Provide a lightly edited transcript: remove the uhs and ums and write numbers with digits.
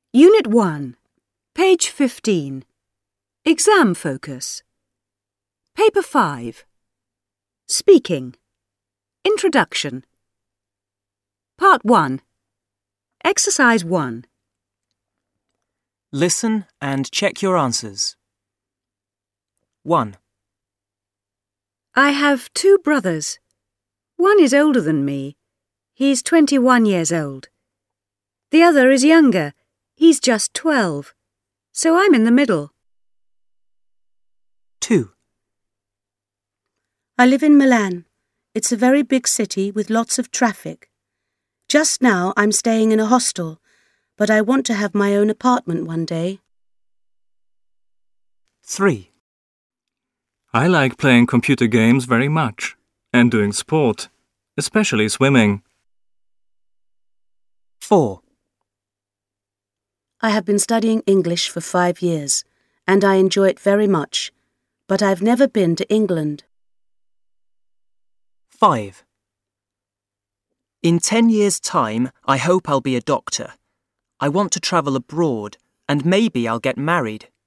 Unit 1, page 15. Exam focus. Paper 5. Speaking. Introduction. Part 1. Exercise 1. Listen and check your answers. 1. I have 2 brothers. One is older than me. He's 21 years old. The other is younger. He's just 12. So I'm in the middle. 2. I live in Milan. It's a very big city with lots of traffic. Just now I'm staying in a hostel, but I want to have my own apartment one day. 3. I like playing computer games very much and doing sport, especially swimming. 4. I have been studying English for 5 years, and I enjoy it very much, but I've never been to England. 5. In 10 years' time, I hope I'll be a doctor. I want to travel abroad, and maybe I'll get married.